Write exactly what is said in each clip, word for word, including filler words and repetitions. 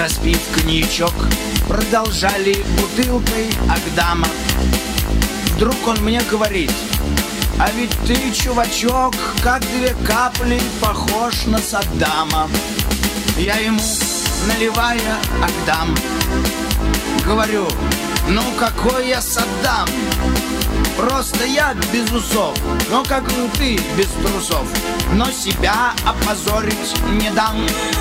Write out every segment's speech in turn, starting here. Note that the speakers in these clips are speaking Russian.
распив коньячок, продолжали бутылкой Агдама. Вдруг он мне говорит: а ведь ты, чувачок, как две капли похож на Саддама. Я ему, наливая Агдам, говорю: ну какой я Саддам? Просто я без усов, но как ты без трусов, но себя опозорить не дам.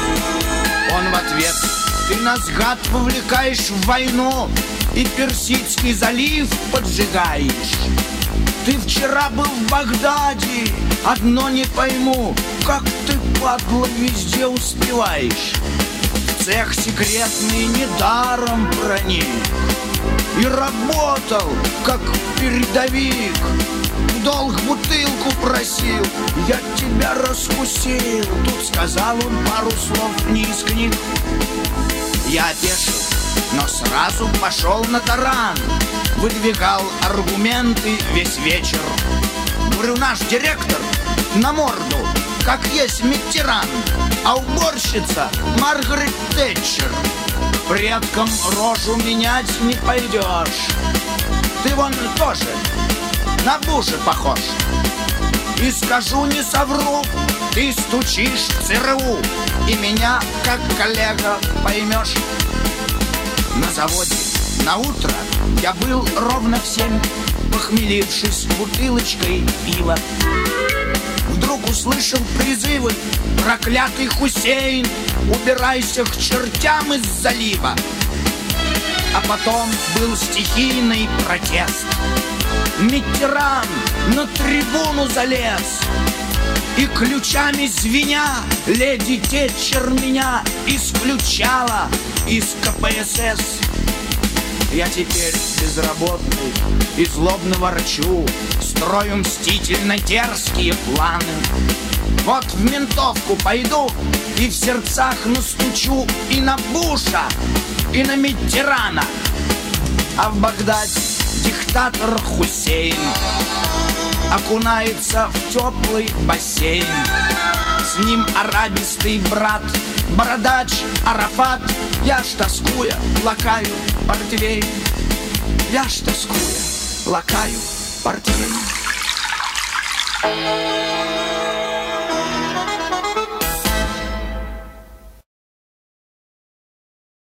Он в ответ: ты нас, гад, вовлекаешь в войну и Персидский залив поджигаешь. Ты вчера был в Багдаде, одно не пойму, как ты, падла, везде успеваешь. В цех секретный недаром проник и работал, как передовик. В долг бутылку просил, я тебя раскусил. Тут сказал он пару слов не из книг. Я опешил, но сразу пошел на таран, выдвигал аргументы весь вечер. Говорю: наш директор на морду, как есть Миттеран, а уборщица Маргарет Тэтчер. Предкам рожу менять не пойдешь. Ты вон тоже на Буша похож. И скажу, не совру, ты стучишь в ЦРУ, и меня, как коллега, поймешь. На заводе на утро я был ровно в семь, похмелившись бутылочкой пива. Вдруг услышал призывы: проклятый Хусейн, убирайся к чертям из залива. А потом был стихийный протест. Миттеран на трибуну залез, и ключами звеня леди Тэтчер меня исключала из ка пэ эс эс. Я теперь безработный и злобно ворчу, строю мстительно дерзкие планы. Вот в ментовку пойду и в сердцах настучу и на Буша, и на Миттерана. А в Багдаде диктатор Хусейн окунается в теплый бассейн. С ним арабистый брат, бородач Арафат. Я ж тоскуя лакаю портвейн. Я ж тоскуя лакаю портвейн.